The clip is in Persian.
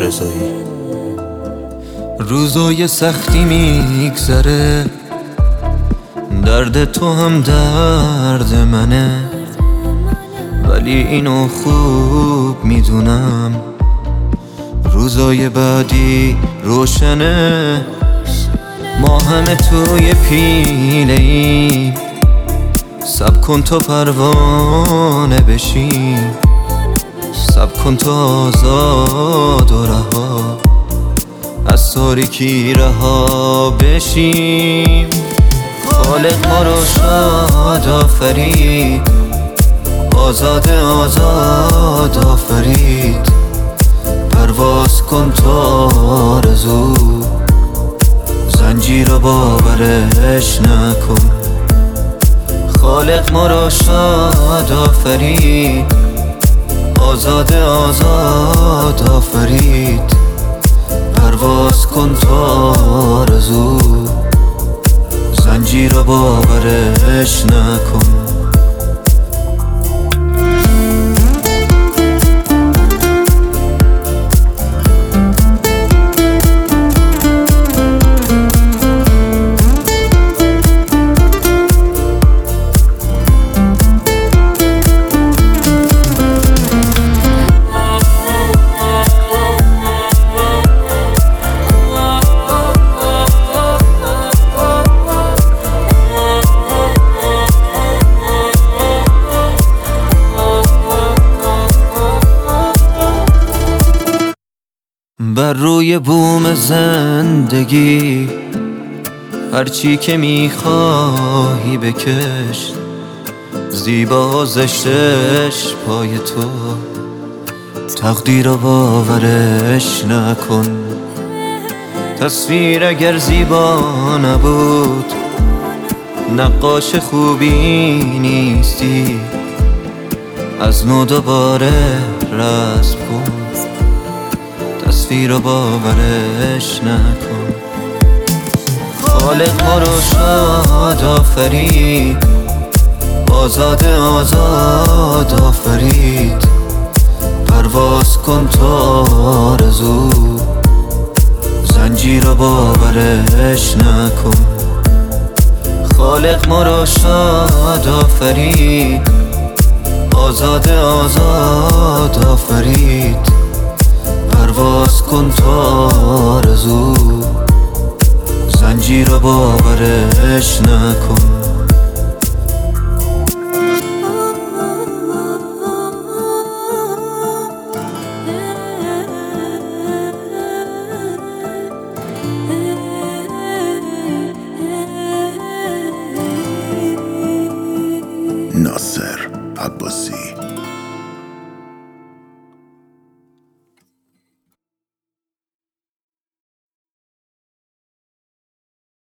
رضایی. روزای سختی میگذره، درد تو هم درد منه، ولی اینو خوب میدونم روزای بعدی روشنه. ما همه توی پیله ایم، صبر کن تا پروانه بشیم، صبر کن تا آزاد و رها از تاریکی رها بشیم. خالق ما رو شاد آفرید، آزاد آزاد آفرید. پرواز کن تا آرزو، زنجیر رو باورش نکن. خالق ما رو شاد آفرید، آزاد آزاد آفرید. پرواز کن تا آرزو، زنجیر رو باورش نکن. بر روی بوم زندگی هرچی که میخواهی بکش، زیبا زشتش پای تو، تقدیر رو باورش نکن. تصویر اگر زیبا نبود، نقاش خوبی نیستی. از نو دوباره رسم کن، تصویر رو باورش نکن. خالق ما رو شاد آفرید، آزاد آزاد آفرید. پرواز کن تا آرزو، زنجیر رو باورش نکن. خالق ما رو شاد آفرید، آزاد آزاد آفرید. پرواز کن تا آرزو، زنجیر رو باورش نکن.